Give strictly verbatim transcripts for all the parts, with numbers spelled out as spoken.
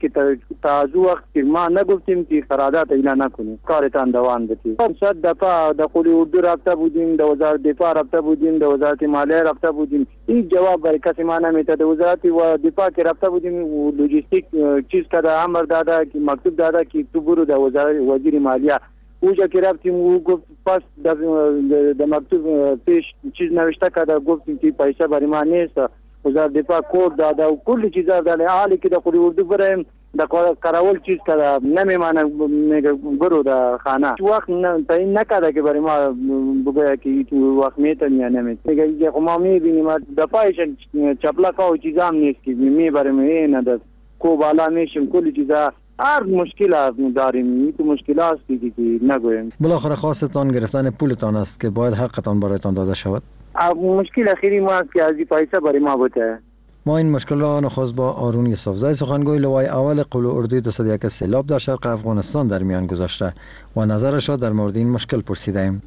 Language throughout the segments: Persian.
که تا از وقت که ما نگفتیم که قرارداد اعلان نکنیم کارتان دوام بدید. صد دفعه در قلی اردو رفته بودیم، در وزارت دفاع رفته بودیم، در وزارت مالیه رفته بودیم، این جواب برای کسی ما نمیده. در وزارت دفاع که رفته بودیم لوجستیک چیز کرده امر داده که مکتوب داده که تو برو در وزارت وزیر مالیه. اوجا که رفتیم او گفت پس در مکتوب پیش چیز نوشته کرده گفتیم که پیسه برای ما نیست. وزارت دفاع کود داده و کلی چیزا داده. حالی که در قلی اردو برایم در کراول چیز کرده نمیمانه میگه برو در خانه. وقت تعیین نکرده که برای ما بگه که تو وقت میتونی یا نمیتونی. میگه ما میبینیم دفاعش چپلک و چیزا هم نیست که میبریم این در کو بالا میشیم کلی چیزا. هر مشکل داریم، این تو مشکلات است که نگویم. بالاخره خواستتان گرفتن پولتان است که باید حقتان برایتان داده شود. مشکل اخیری ما است که از این پیسه برای ما بوده. ما این مشکل را نخست با آرون یوسفزای سخنگوی لوای اول قل اردوی دویست و یک سیلاب در شرق افغانستان در میان گذاشته و نظرش را در مورد این مشکل پرسیدیم.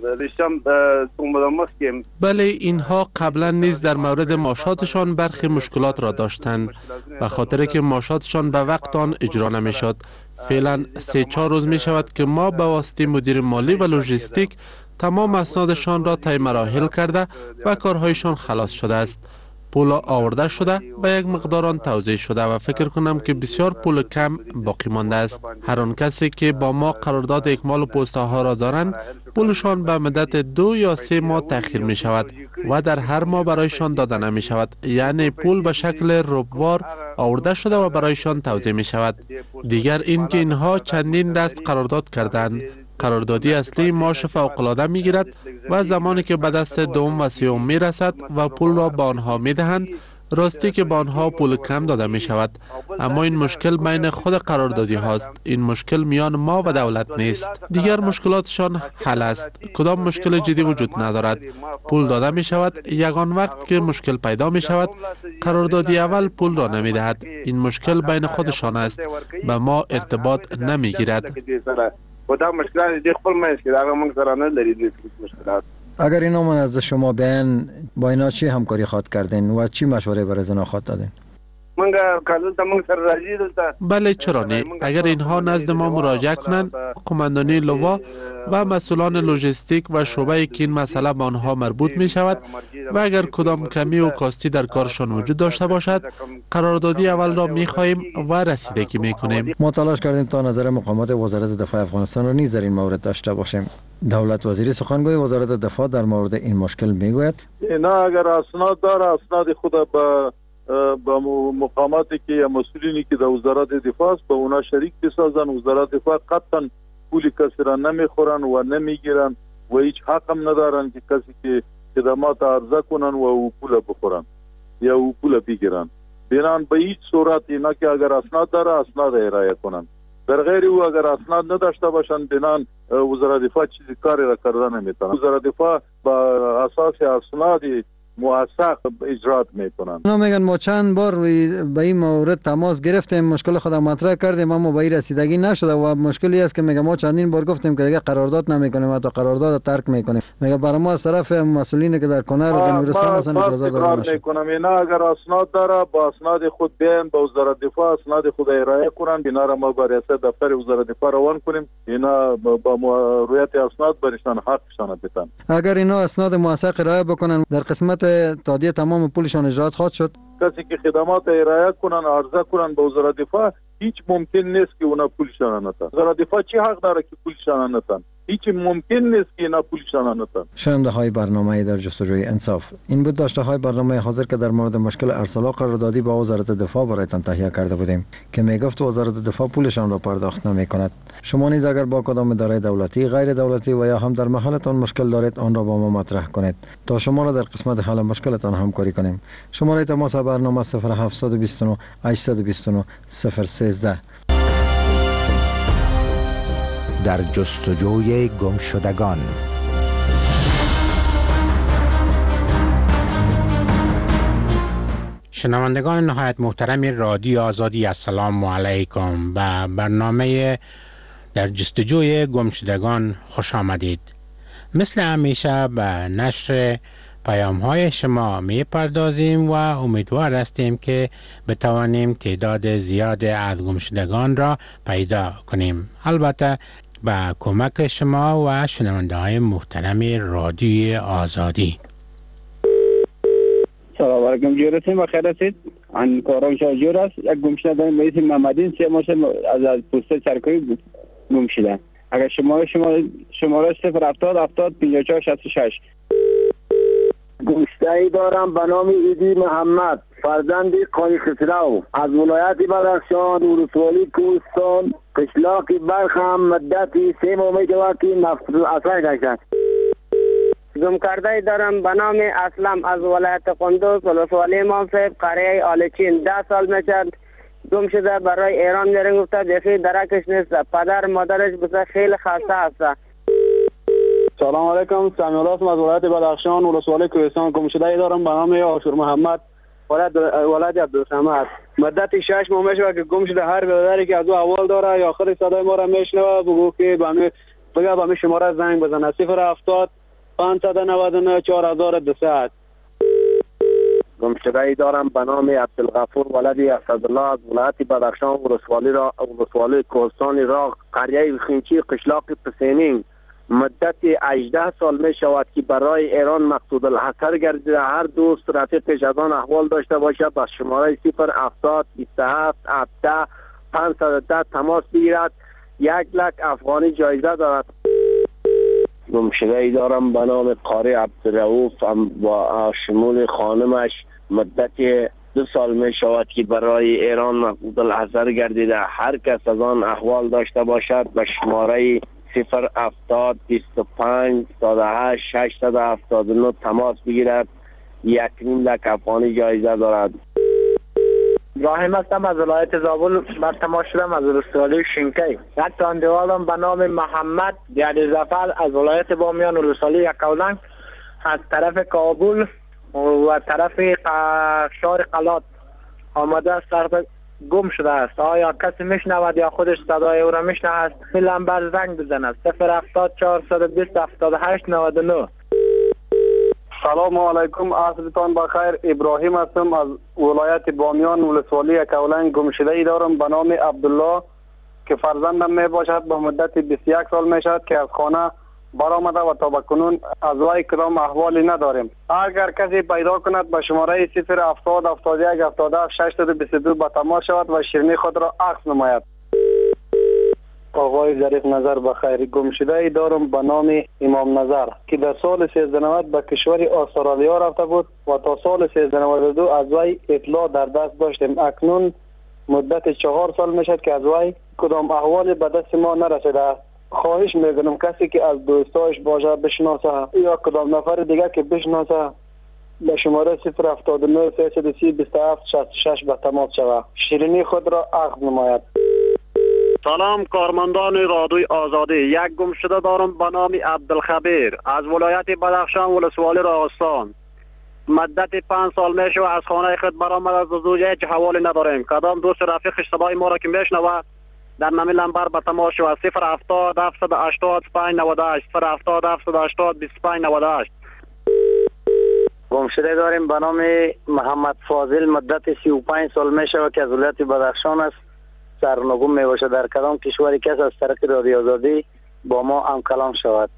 بله، اینها قبلا نیز در مورد ماشاتشان برخی مشکلات را داشتند به خاطر که ماشاتشان به وقت آن اجرا نمیشد. فعلا سه چهار روز می شود که ما به واسطه مدیر مالی و لوجستیک تمام اسنادشان را طی مراحل کرده و کارهایشان خلاص شده است. پول آورده شده و یک مقدار آن توزیع شده و فکر کنم که بسیار پول کم باقی مانده است. هر آن کسی که با ما قرارداد اکمال پست‌ها را دارند پولشان به مدت دو یا سه ماه تأخیر می شود و در هر ماه برایشان داده نمی شود، یعنی پول به شکل ربوار آورده شده و برایشان توزیع می شود. دیگر این که اینها چندین دست قرارداد کردند. قراردادی اصلی معاش فوق‌العاده می گیرد و زمانی که به دست دوم و سوم می رسد و پول را به آنها می دهند، راستی که به آنها پول کم داده می شود. اما این مشکل بین خود قراردادی هاست. این مشکل میان ما و دولت نیست. دیگر مشکلاتشان حل است. کدام مشکل جدی وجود ندارد. پول داده می شود. یگان وقت که مشکل پیدا می شود قراردادی اول پول را نمی دهد. این مشکل بین خودشان است. به ما ارتباط نمی گیرد. و دا مشکلات دی خپل منځ کې دا موږ سره نه لري د مشکلات. اگر اینا من از شما بیان با اینا چی همکاری خواد کردین و چی مشوره برای زنا خواد دادین؟ بله چرا نه؟ اگر اینها نزد ما مراجعه کنند، قماندانی لوا و مسئولان لوجستیک و شعبه که این مسئله به آنها مربوط می شود و اگر کدام کمی و کاستی در کارشان وجود داشته باشد، قراردادی اول را می خواهیم و رسیدگی می کنیم. ما تلاش کردیم تا نظر مقامات وزارت دفاع افغانستان را نیز در این مورد داشته باشیم. دولت وزیر سخنگوی وزارت دفاع در مورد این مشکل می گوید نه اگر اسناد داره اسناد خود به با مقاماتی که یا مسئولینی که در وزارت دفاع است به اونا شریک بسازن. وزارت دفاع قطعا پول کسی را نمیخورن و نمیگیرن و هیچ حق هم ندارن که کسی که خدمات عرضه کنن و او پول بخورن یا او پول بگیرن. بنان به هیچ صورت اینا که اگر اسناد داره اسناد ارائه کنن. در غیر او اگر اسناد نداشته باشن بنان وزارت دفاع چیزی کاری را کردن نمیتونن. وزارت دفاع با اساس اسناد موثق اجرات میکنن. اونا میگن ما چند بار به این مورد تماس گرفتیم، مشکل خود مطرح کردیم اما به این رسیدگی نشده و مشکلی است که میگه ما چندین بار گفتیم که دیگه قرارداد نمیکنیم و تا قرارداد ترک میکنیم. میگه برای ما از طرف مسئولین که در کنر و نورستان هستن اجازه داده نشد. میکنم اینا اگر اسناد داره با اسناد خود بیان به وزارت دفاع اسناد خود ارائه کنن، اینا را ما با ریاست دفتر وزارت دفاع روان کنیم، اینا با رویت اسناد برشتن حقشان بدن. اگر اینا اسناد موثق ارائه بکنن در قسمت تادیه تمام پولشان اجرات خواهد شد. کسی که خدمات ارائه کنن عرضه کنن به وزارت دفاع هیچ ممکن نیست که اونا پولشان نتن. وزارت دفاع چی حق داره که پولشان نتن؟ هیچ ممکن نیست که اینا پولشان نتن. شنونده های برنامه در جستجوی انصاف، این بود داشته های برنامه حاضر که در مورد مشکل ارسال قراردادی با وزارت دفاع برایتان تهیه کرده بودیم که میگفت وزارت دفاع پولشان را پرداخت نمی کند. شما نیز اگر با کدام اداره دولتی، غیر دولتی و یا هم در محلتان مشکل دارید آن را با ما مطرح کنید تا شما را در قسمت حل مشکلتان همکاری کنیم. شماره تماس برنامه صفر هفت دو نه هشت دو نه صفر یک سه. در جستجوی گمشدگان. شنوندگان نهایت محترم رادیو آزادی، السلام علیکم. به برنامه در جستجوی گمشدگان خوش آمدید. مثل همیشه به نشر پیام های شما می پردازیم و امیدوار هستیم که بتوانیم تعداد زیاد از گمشدگان را پیدا کنیم. البته با کمک شما و شنونده های محترم رادیوی آزادی. سلام علیکم جورتیم بخیر هستید. ان کارم شاجور است. یک گمشده به اسم محمدین سه ماشه از از پست سرکاری گم شدن. اگر شماره شماره شماره صفر هفتاد هفتاد پنجاه و چهار شصت و شش. گمشده‌ای دارم به نام ایدی محمد فرزند قانی خسرو از ولایت بدخشان ولسوالی کوهستان قشلاق برخم مدتی سه ماه می شود که نفس اثر گشتند. گم کرده دارم به نام اسلم از ولایت قندوز ولسوالی منصف قریه آلچین ده سال میشد گم شده برای ایران میرن گفته بیخی درکش نیست پدر مادرش بسه خیلی خسته هست. سلام علیکم سمیع الله از ولایت بدخشان ولسوالی کوهستان گم شده دارم به نام آشور محمد ولایت ولایت عبدالصمد مدت شش ماه میشه که گم شده. هر برادری که از او اول داره یا آخر صدای ما را میشنوه بگو که به همین بگه به همین شماره زنگ بزنه صفر هفتاد پانصد و نود و نه چهار هزار و دویست. گمشده‌ای دارم به نام عبدالغفور ولد اسدالله از ولایت بدخشان ولسوالی را ولسوالی کوهستان راغ قریه خینچی قشلاق پسینین مدت هجده سال می شود که برای ایران مقصود الحصر گردیده. هر دوست رفیقش از آن احوال داشته باشد با شماره صفر هفتاد بیست و هفت هفده پانصد و ده تماس بگیرد. یک لک افغانی جایزه دارد. گمشده‌ای دارم به نام قاری عبدالرؤوف با شمول خانمش مدت دو سال می شود که برای ایران مقصود الحصر گردیده. هر کس از آن احوال داشته باشد به شماره صفر هفتاد بیست و پنج صد و هشت ششصد و هفتاد و نه تماس بگیرد. یک نیم لک افغانی جایزه دارد. ابراهیم هستم از ولایت زابل بر تماس شدم از ولسوالی شینکی. یک تاندوالم به نام محمد دیادی زفر از ولایت بامیان ولسوالی یکاولنگ از طرف کابل و طرف شهر قلات آمده است طرف گم شده است. آیا کسی میشنود یا خودش صدای او را میشنود؟ لمبر زنگ بزند صفر هفتاد چهارصد و بیست هفتاد و هشت نود و نه. سلام علیکم عصرتان بخیر. ابراهیم هستم از ولایت بامیان ولسوالی یکاولنگ. گمشده‌ای دارم به نام عبدالله که فرزندم می باشد. به مدت بیست و یک سال می شود که از خانه برآمده و تا بکنون از وی کدام احوالی نداریم. اگر کسی پیدا کند به شماره صفر هفتاد هفتاد و یک هفتاد و هفت ششصد و بیست و دو به تماس شود و شیرینی خود را عکس نماید. آقای ظریف نظر بخیر. گمشده‌ای دارم به نام امام نظر که در سال سیزده نود به کشور استرالیا رفته بود و تا سال سیزده نود و دو از وی اطلاع در دست داشتیم. اکنون مدت چهار سال میشد که از وی کدام احوالی به دست ما نرسیده است. خواهش میکنم کسی که از دوستایش باشه بشناسه یا کدام نفر دیگه که بشناسه به شماره صفر هفتاد و نه سیصد و سی بیست و هفت شصت و شش به تماس شود. شیرینی خود را عقد نماید. سلام کارمندان رادیوی آزادی. یک گمشده دارم به نام عبدالخبیر از ولایت بدخشان ولسوالی راغستان. مدت پنج سال میشه و از خانه خود برآمد از زوجه هیچ حوالی نداریم. کدام دوست رفیقش صدای ما را که میشنوه در نمی لمبر به تماس شود صفر هفتاد هفتصد و هشتاد پنج نود و هشت صفر هفتاد هفتصد و هشتاد بیست و پنج نود و هشت. گمشده داریم به نام محمد فاضل مدت سی و پنج سال میشه و که از ولایت بدخشان است. سرنگون می باشه در کدام کشوری کس از طریق رادیو آزادی با ما هم کلام شود.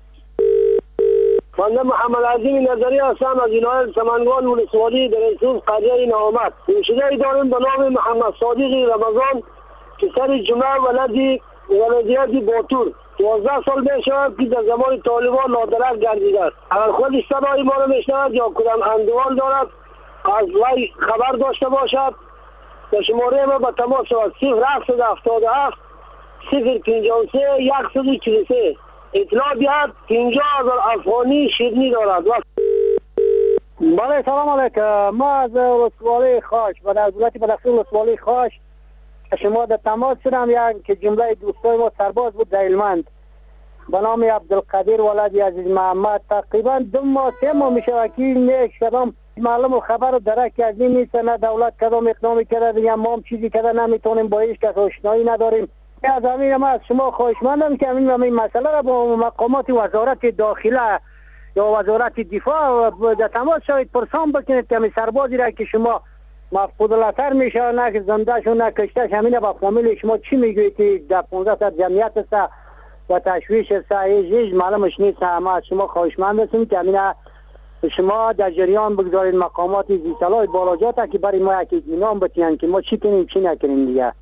بنده محمد عظیم نظری هستم از ولایت سمنگان ولسوالی در انسوز قریه ناامد. گمشده‌ای داریم به نام محمد صادق رمضان که سر جمعه ولدی ولدیت باتور دوازده سال می شود که در زمان طالبان نادرک گردیده است. اگر خودش صدای ما را میشنود یا کدام اندوال دارد از وی خبر داشته باشد به شماره ما به تماس شود صفر هفتصد و هفتاد و هفت صفر پنجاه و سه صد و چهل و سه. اطلاع بیاد پنجاه هزار افغانی شیرینی دارد. بله سلام علیکم. ما از ولسوالی خاش و از ولایت بدخشان ولسوالی خاش شما در تماس شدم. یک که جمله دوستای ما سرباز بود در هلمند به نام عبدالقدیر ولد عزیز محمد. تقریبا دو ماه سه ماه میشه که نیک کدام معلوم و خبر درک کردیم نیست. نه دولت کدام اقدامی کرده دیگه ما هم چیزی کرده نمیتونیم با هیچ کس آشنایی نداریم. از همین ما از شما خواهشمندم که همین همین مسئله را با مقامات وزارت داخله یا وزارت دفاع در تماس شوید، پرسان بکنید که همین سربازی را که شما مفقود الخطر میشه، نه که زنده شو نه کشته، همین با فامیل شما چی میگویید که در پانزده تا جمعیت است و تشویش است، هیچ هیچ معلومش نیست. ما از شما خواهشمند هستیم که همین شما در جریان بگذارید مقامات زیرسالای بالاجات که برای ما یک اطمینان بتین که ما چی کنیم چی نکنیم دیگه.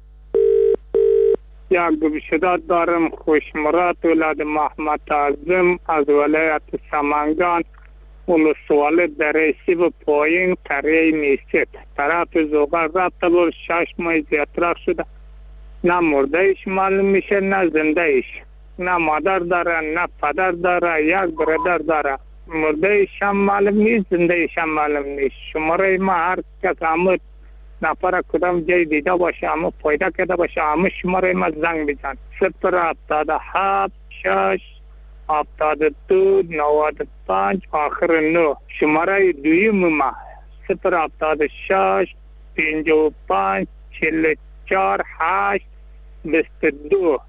یک گمشده دارم خوشمراد ولاد محمد اعظم از ولایت سمنگان، ولسوالی در سیب پایین قریه نیست. طرف زوغر رفته بود، شش ماه زیادتر شده، نه مرده ایش معلوم میشه نه زنده ایش، نه مادر داره نه پدر داره، یک برادر داره. مرده ایش هم معلوم نیست، زنده ایش هم معلوم نیست. شماره ما هر کس همه نفر کدام جای دیده باشه، همه پیدا کرده باشه، همه شماره ما زنگ بزن. صفر هفتاد هفت شش هفتاد دو نود و پنج آخر نو. شماره دویم ما صفر هفتاد شش پنج و پنج چهل چهار هشت بیست و دو.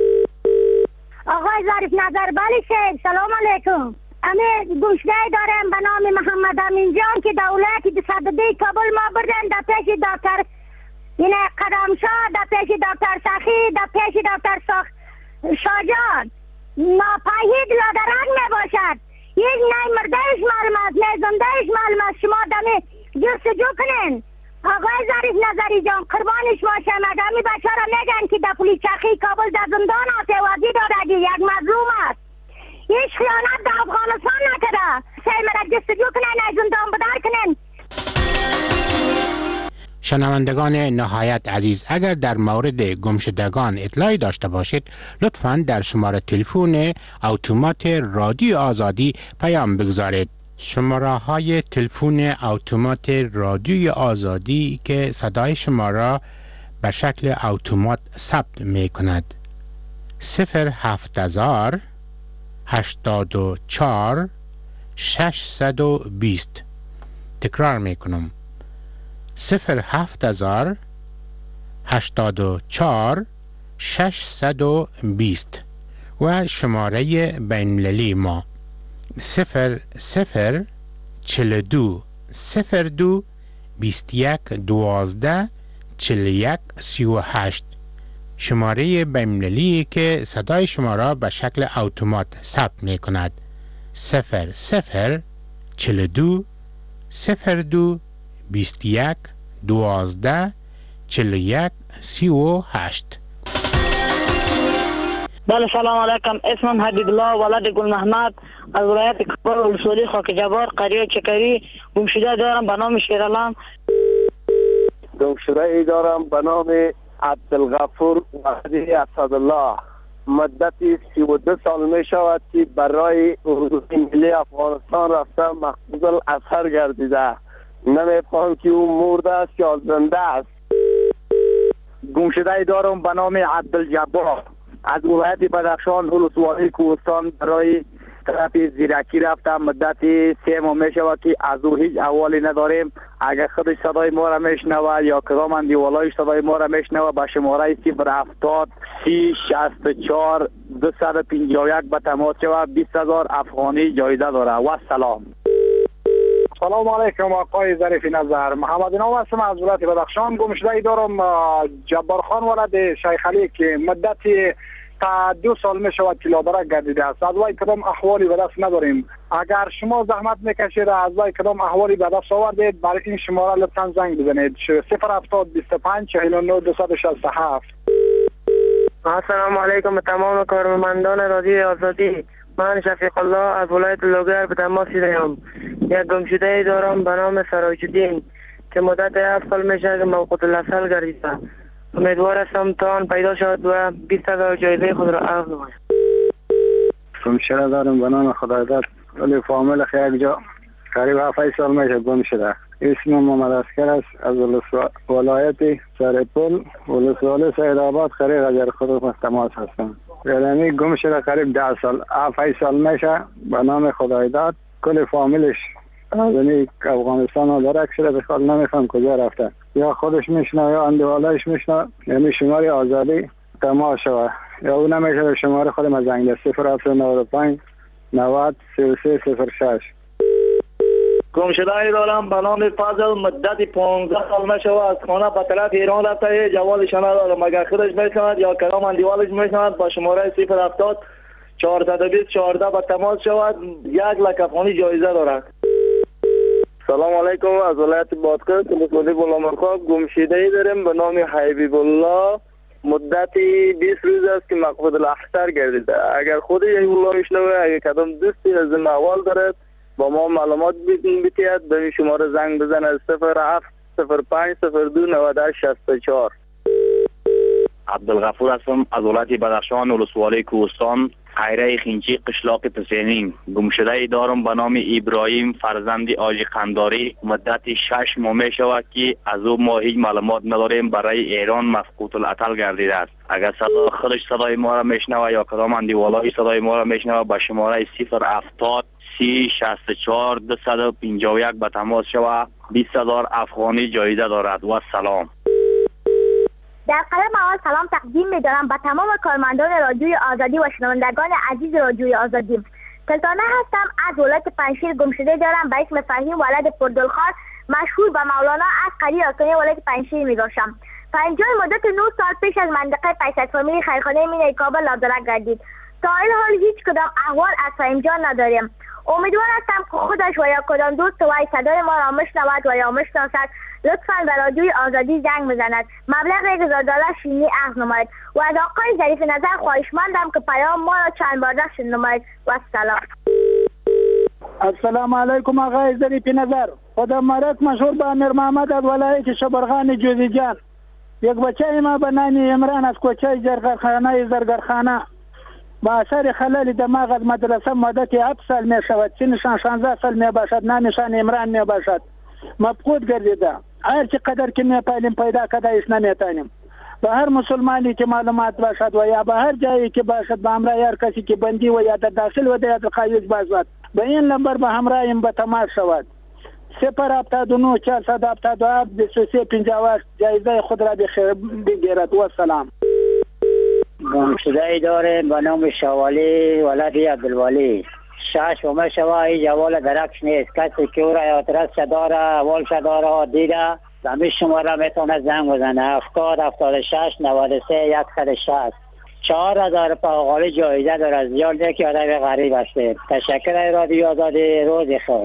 آقای ظریف نظر بلی شیخ، سلام علیکم. امی گمشده دارم به نام محمد امین جان که دولتی به صدده کابل ما بردن در پیش دکتر اینه قدمشاه، در پیش دکتر سخی، در پیش دکتر سخ شاجان. ناپایید لادرنگ می باشد، یک نه مردهش معلوم است نه زندهش معلوم است. شما دمی جستجو کنین. آقای ظریف نظری جان قربانش باشم، اگمی بچه را نگن که در پلیچخی کابل در زندان آتوازی دارد، یک مظلوم است. هیچ خیانت در افغانستان نکرده. سعی مرا جستجو کنن، از زندان بدر کنن. شنوندگان نهایت عزیز، اگر در مورد گمشدگان اطلاعی داشته باشید لطفاً در شماره تلفن اتومات رادیو آزادی پیام بگذارید. شماره های تلفن اتومات رادیوی آزادی که صدای شما را به شکل اتومات ثبت می کند: صفر هفت هزار هشتاد و چهار ششصد و بیست. تکرار می کنم: صفر هفت هزار هشتاد و چهار ششصد و بیست. و شماره بین‌المللی ما صفر صفر چهل و دو صفر دو بیست و یک دوازده چهل و یک سی و هشت. شماره بین‌المللی که صدای شما را به شکل اتومات ثبت می کند: صفر صفر چهل و دو صفر دو بیست و یک دوازده چهل و یک سی و هشت. بله سلام علیکم. اسمم حبیب الله ولد گل محمد از ولایت کابل ولسوالی خاک جبار قریه چکری. گمشده دارم به نام شیرالله. گمشده ای دارم به نام عبدالغفور وحدی اسدالله. مدتی سی و دو سال می شود که برای حدود ملی افغانستان رفته مقصود الاثر گردیده. نمیفهم که او مرده است یا زنده است. گمشده ای دارم به نام عبدالجبار از ولایت بدخشان ولسوالی کوهستان برای طرف زیرکی رفتم. مدت سه ماه می شود که از او هیچ احوالی نداریم. اگر خودش صدای ما را میشنوه یا کدام اندیوالایش صدای ما را میشنوه به شماره صفر هفتاد سی شصت و چهار دویست و پنجاه و یک به تماس شود. بیست هزار افغانی جایزه داره. و سلام. سلام علیکم آقای ظریف نظر. محمد نام هستم از ولایت بدخشان. گمشده ای دارم جبار خان ولد شیخ علی که مدت تا دو سال می شود که لادرک گردیده است. از وای کدام احوالی به دست نداریم. اگر شما زحمت میکشید از وای کدام احوالی به دست آوردید برای این شماره لطفا زنگ بزنید: صفر هفتاد بیست و پنج چهل و نه دویست و شصت و هفت. السلام علیکم تمام کارمندان رادیو آزادی. من شفیق الله از ولایت لوگر به تماس دارم. یک گمشده ای دارم به نام سراج الدین که مدت هفت سال میشه که موقوت الاصل گردیده. امیدوار هستم تا آن پیدا شد و بیست هزار جایزه خود را اخذ نماید. گمشده دارم به نام خدایزاد ولی فامیل خیلی جا قریب هفت سال میشه گمشده. اسم محمد اسکر است از ولایت سرپل ولسوالی سیدآباد قریب غجر خروف تماس هستم. یعنی گم شده قریب ده سال هفت سال میشه به نام خدایزاد. کل فامیلش یعنی افغانستان ها درک شده، بخواد نمیفهم کجا رفته، یا خودش میشنه یا اندوالایش میشنه. یعنی شماره آزادی تماس شده یا او نمیشه به شماره خود ما زنگ ده صفر هفت نود و پنج نود سی و سه صفر شش. گمشده دارم به نام فضل، مدت پانزده سال میشه از خانه به طرف ایران رفته. جوالش ندارم، اگر خودش میشود یا کدام اندیوالش میشود با شماره صفر هفتاد چهارصد و بیست چهارده به تماس شود. یک لک افغانی جایزه دارد. سلام علیکم، از ولایت بادغیس ولسوالی بلامرخاب گمشده ای داریم به نام حبیب الله. مدتی بیست روز است که مقبوض الاحسر گردیده. اگر خود حبیب الله میشنوه، اگر کدام دوستی از این احوال دارد با ما معلومات بتید به این شماره زنگ بزنه صفر هفت صفر پنج صفر دو نود و هشت شصت و چهار. عبدالغفور هستم از ولایت بدخشان ولسوالی کوهستان خیره خینچی قشلاق پسینین. گمشده ای دارم به نام ابراهیم فرزند آجی قنداری. مدت شش ماه می شود که از او ما هیچ معلومات نداریم، برای ایران مفقود العطل گردیده است. اگر صدا خودش صدای ما را میشنوه یا کدام اندیوالای صدای ما را میشنوه به شماره صفر هفتاد سی شصت و چهار دویست و پنجاه و یک به تماس شوه. بیست هزار افغانی جایزه دارد. و سلام. در قدم اول سلام تقدیم می‌دارم به تمام کارمندان رادیوی آزادی و شنوندگان عزیز رادیوی آزادی. سلطانه هستم از ولایت پنجشیر. گمشده دارم به اسم فهیم ولد پردلخان، مشهور به مولانا عسکری آکانی ولایت پنجشیر می‌باشم. پنجاه مدت نه سال پیش از منطقه پیصد فامیلی خیرخانه مینای کابل لابدرک گردید. تا این حال هیچ کدام احوال از فهیم جان نداریم. امیدوار هستم که خودش و یا کدام دوست وی صدای ما را مشنود و یا مشناسد لطفاً به رادیوی آزادی زنگ بزند. مبلغ یک هزار دلار شیرینی اخذ نماید و از آقای ظریف نظر خواهشمندم که پیام ما را چند بار داشت نماید. و سلام. السلام علیکم آقای ظریف نظر. خدا مارک مشهور به امیر محمد از ولایت شبرغان جوزیجان. یک بچه ما به نام عمران از کوچه زرگرخانه زرگرخانه با اثر خلل دماغ از مدرسه مدت هفت سال می شود. سنشان شانزده سال می باشد. نامشان عمران می باشد. مفقود گردیده. هر چقدر که می پایلیم پیدا کده ایش نمیتانیم. به هر مسلمانی که معلومات باشد و یا به هر جایی که باشد به همراه هر کسی که بندی و یا در داخل و در قایج باشد به این نمبر به همراهیم به تماس شود. صفر هفتاد و نه چهارصد هفتاد و هفت بیست و سه پنجاه و هشت جایزه خود را بخیر بگیرد. و سلام. گمشده ای داره به نام شوالی ولد عبدالولی. شش و مشوای جوال درکش نیست. کسی که او را یادرس داره اول داره دیده به شماره میتونه زنگ بزنه. هفتاد هفتاد و شش نود و سه صد و شصت. چهار هزار پاقالی جایزه داره. زیاد که آدم غریب هسته. تشکر رادیو آزادی. روز خوش.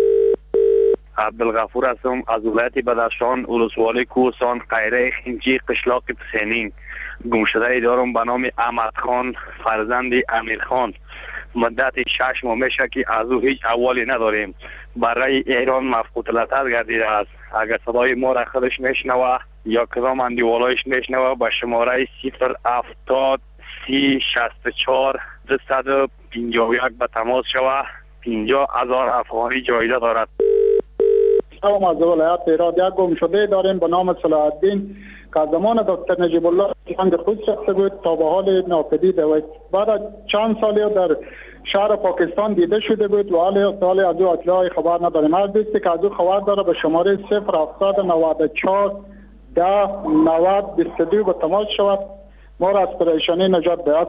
عبدالغفور هستم از ولایت بدخشان ولسوالی کوهستان خیره خینچی قشلاق پسینین. گمشده ای دارم به نام احمد خان فرزند امیر خان. مدت شش ماه میشه که از او هیچ احوالی نداریم، برای ایران مفقود العطل گردیده است. اگر صدای ما را خودش میشنوه یا کدام اندیوالایش میشنوه به شماره صفر هفتاد سی شصت و چهار دویست و پنجاه و یک به تماس شوه. پنجاه هزار افغانی جایزه دارد. سلام، از ولایت هرات یک گمشده داریم به نام صلاح الدین که از زمان دکتر نجیب الله جنگ خود شخص بود تا به حال ناپدید و بعد از چند سالی در شهر پاکستان دیده شده بود و حال سال از او اطلاعی خبر نداریم. هر دوستی که از او خبر داره به شماره صفر هفتاد نود و چهار ده نود بیست و دو به تماس شود. ما را از پریشانی نجات دهد.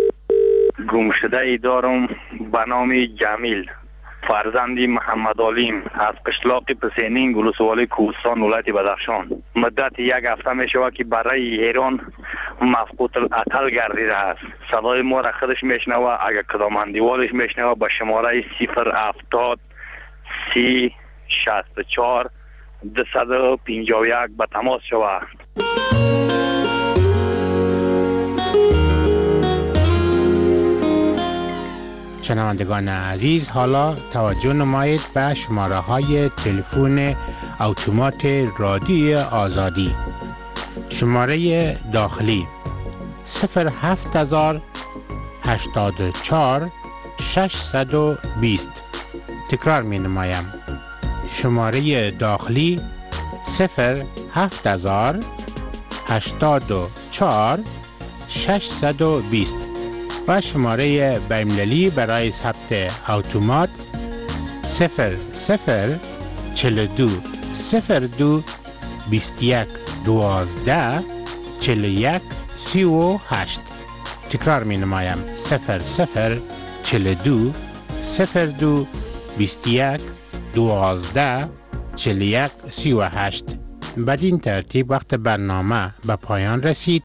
گمشده ای دارم به نام جمیل فرزندی محمد علیم از قشلاق پسینین ولسوالی کوهستان ولایت بدخشان. مدت یک هفته می شود که برای ایران مفقود العطل گردیده است. صدای ما را خودش میشنوه، اگر کدام اندیوالش میشنوه به شماره صفر هفتاد سی شصت و چهار دویست و پنجاه و یک به تماس شود. شنوندگان عزیز، حالا توجه نمایید به شماره های تلفن اتومات رادیوی آزادی. شماره داخلی صفر هفت هزار هشتاد و چهار ششصد و بیست. تکرار می نمایم. شماره داخلی صفر هفت هزار هشتاد و چهار ششصد و بیست و شماره بین‌المللی برای ثبت اتومات صفر صفر چهل و دو صفر دو بیست و یک دوازده چهل و یک سی و هشت. تکرار می نمایم. صفر صفر چهل و دو صفر دو بیست و یک دوازده چهل و یک سی و هشت. بدین ترتیب وقت برنامه به پایان رسید.